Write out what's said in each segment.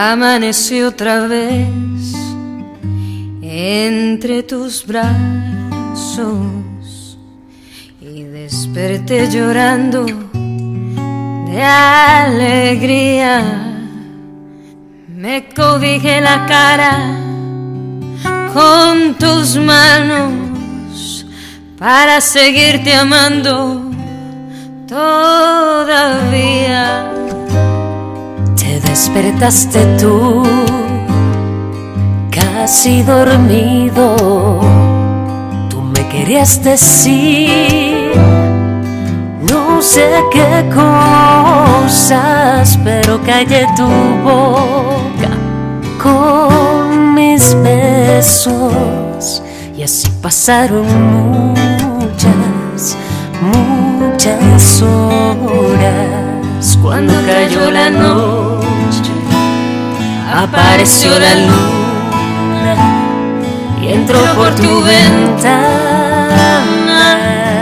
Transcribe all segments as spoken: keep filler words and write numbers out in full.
Amanecí otra vez entre tus brazos y desperté llorando de alegría. Me cobijé la cara con tus manos para seguirte amando todavía. Te despertaste tú, casi dormido. Tú me querías decir no sé qué cosas, pero callé tu boca con mis besos. Y así pasaron muchas, muchas horas. Cuando cayó la noche, apareció la luna y entró por tu ventana.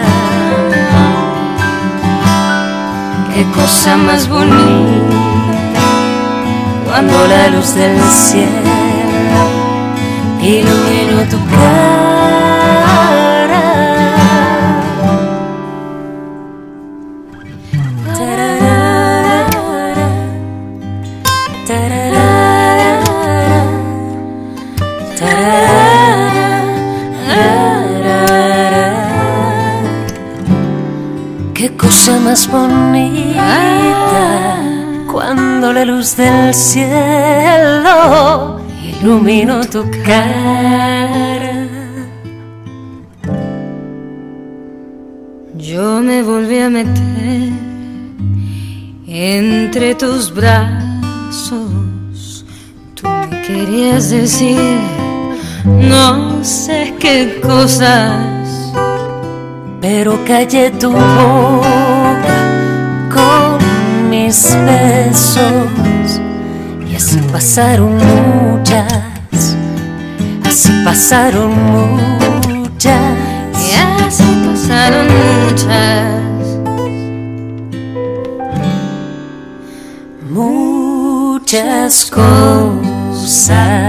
Qué cosa más bonita cuando la luz del cielo iluminó tu cara. Tararara, tararara, tararara. Qué cosa más bonita cuando la luz del cielo iluminó tu cara. Yo me volví a meter entre tus brazos. Tú me querías decir no sé qué cosas, pero callé tu boca con mis besos. Y así pasaron muchas, así pasaron muchas, y así pasaron muchas, muchas cosas.